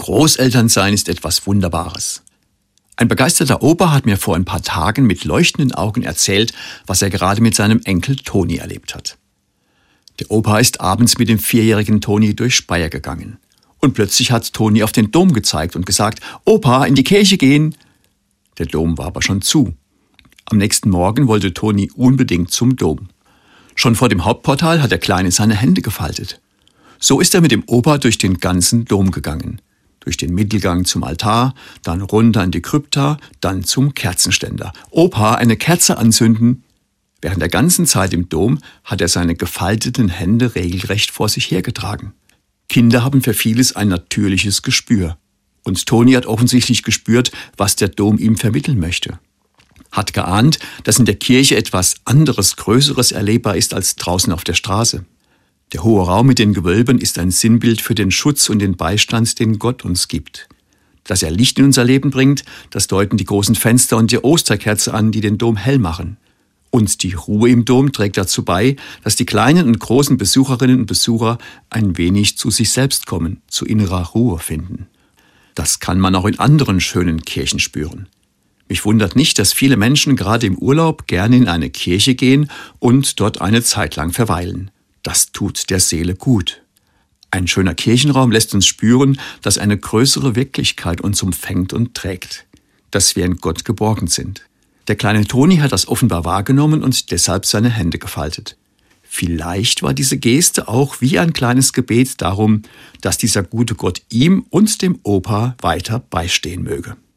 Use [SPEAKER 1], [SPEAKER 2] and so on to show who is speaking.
[SPEAKER 1] Großelternsein ist etwas Wunderbares. Ein begeisterter Opa hat mir vor ein paar Tagen mit leuchtenden Augen erzählt, was er gerade mit seinem Enkel Toni erlebt hat. Der Opa ist abends mit dem 4-jährigen Toni durch Speyer gegangen. Und plötzlich hat Toni auf den Dom gezeigt und gesagt, Opa, in die Kirche gehen. Der Dom war aber schon zu. Am nächsten Morgen wollte Toni unbedingt zum Dom. Schon vor dem Hauptportal hat der Kleine seine Hände gefaltet. So ist er mit dem Opa durch den ganzen Dom gegangen. Durch den Mittelgang zum Altar, dann runter in die Krypta, dann zum Kerzenständer. Opa, eine Kerze anzünden. Während der ganzen Zeit im Dom hat er seine gefalteten Hände regelrecht vor sich hergetragen. Kinder haben für vieles ein natürliches Gespür. Und Toni hat offensichtlich gespürt, was der Dom ihm vermitteln möchte. Hat geahnt, dass in der Kirche etwas anderes, Größeres erlebbar ist als draußen auf der Straße. Der hohe Raum mit den Gewölben ist ein Sinnbild für den Schutz und den Beistand, den Gott uns gibt. Dass er Licht in unser Leben bringt, das deuten die großen Fenster und die Osterkerze an, die den Dom hell machen. Und die Ruhe im Dom trägt dazu bei, dass die kleinen und großen Besucherinnen und Besucher ein wenig zu sich selbst kommen, zu innerer Ruhe finden. Das kann man auch in anderen schönen Kirchen spüren. Mich wundert nicht, dass viele Menschen gerade im Urlaub gerne in eine Kirche gehen und dort eine Zeit lang verweilen. Das tut der Seele gut. Ein schöner Kirchenraum lässt uns spüren, dass eine größere Wirklichkeit uns umfängt und trägt, dass wir in Gott geborgen sind. Der kleine Toni hat das offenbar wahrgenommen und deshalb seine Hände gefaltet. Vielleicht war diese Geste auch wie ein kleines Gebet darum, dass dieser gute Gott ihm und dem Opa weiter beistehen möge.